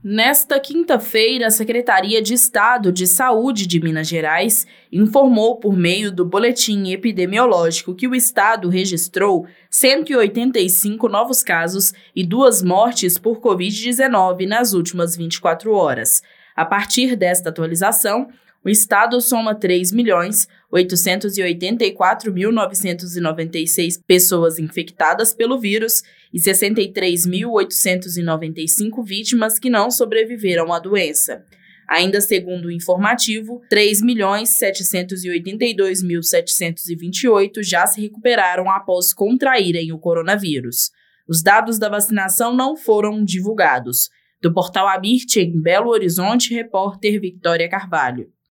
Nesta quinta-feira, a Secretaria de Estado de Saúde de Minas Gerais informou por meio do boletim epidemiológico que o estado registrou 185 novos casos e 2 mortes por Covid-19 nas últimas 24 horas. A partir desta atualização, o estado soma 3.884.996 pessoas infectadas pelo vírus e 63.895 vítimas que não sobreviveram à doença. Ainda segundo o informativo, 3.782.728 já se recuperaram após contraírem o coronavírus. Os dados da vacinação não foram divulgados. Do portal Amirte, em Belo Horizonte, repórter Victória Carvalho.